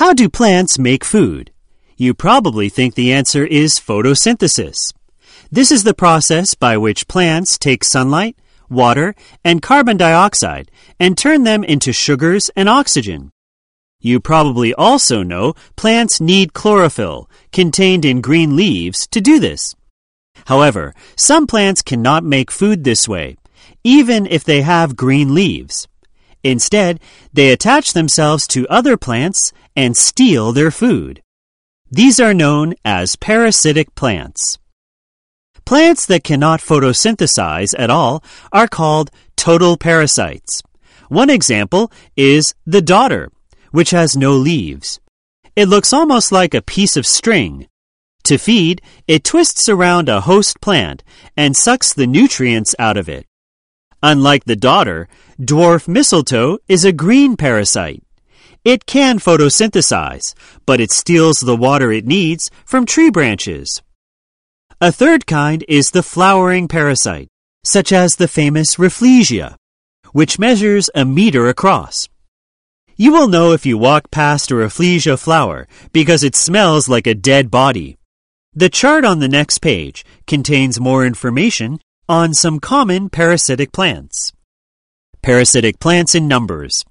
How do plants make food? You probably think the answer is photosynthesis. This is the process by which plants take sunlight, water, and carbon dioxide and turn them into sugars and oxygen. You probably also know plants need chlorophyll, contained in green leaves, to do this. However, some plants cannot make food this way, even if they have green leaves. Instead, they attach themselves to other plants and steal their food. These are known as parasitic plants. Plants that cannot photosynthesize at all are called total parasites. One example is the dodder, which has no leaves. It looks almost like a piece of string. To feed, it twists around a host plant and sucks the nutrients out of it. Unlike the dodder, dwarf mistletoe is a green parasite. It can photosynthesize, but it steals the water it needs from tree branches. A third kind is the flowering parasite, such as the famous Rafflesia, which measures 1 meter across. You will know if you walk past a Rafflesia flower because it smells like a dead body. The chart on the next page contains more information on some common parasitic plants. Parasitic plants in numbers.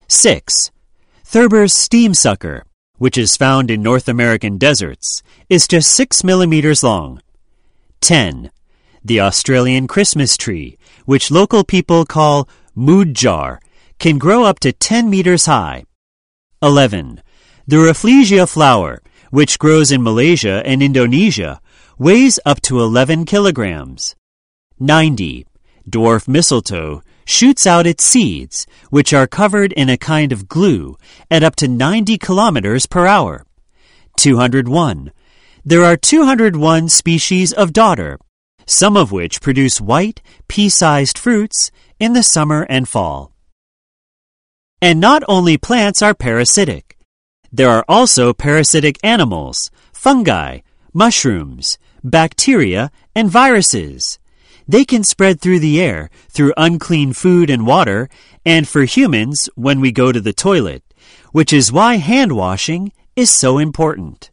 6. Thurber's steamsucker, which is found in North American deserts, is just 6 millimeters long. 10. The Australian Christmas tree, which local people call mood jar, can grow up to 10 meters high. 11. The Rafflesia flower, which grows in Malaysia and Indonesia, weighs up to 11 kilograms. 90. Dwarf mistletoe shoots out its seeds, which are covered in a kind of glue, at up to 90 kilometers per hour. 201. There are 201 species of dodder, some of which produce white, pea-sized fruits in the summer and fall. And not only plants are parasitic. There are also parasitic animals, fungi, mushrooms, bacteria, and viruses. They can spread through the air, through unclean food and water, and for humans when we go to the toilet, which is why hand washing is so important.